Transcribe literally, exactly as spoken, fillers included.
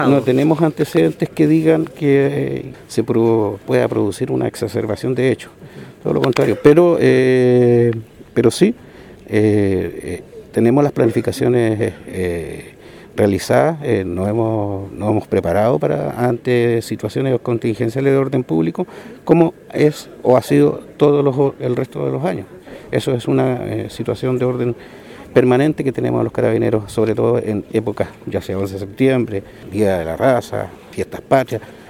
No tenemos antecedentes que digan que eh, se pro- pueda producir una exacerbación de hechos, todo lo contrario, pero, eh, pero sí, eh, eh, tenemos las planificaciones eh, eh, realizadas, eh, nos, hemos, nos hemos preparado para ante situaciones contingenciales de orden público, como es o ha sido todos los, el resto de los años. Eso es una eh, situación de orden permanente que tenemos a los carabineros, sobre todo en épocas, ya sea once de septiembre, Día de la Raza, fiestas patrias,